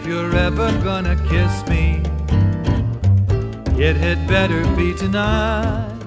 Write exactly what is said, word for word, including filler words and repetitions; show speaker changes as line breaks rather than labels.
you're ever gonna kiss me, it had better be tonight.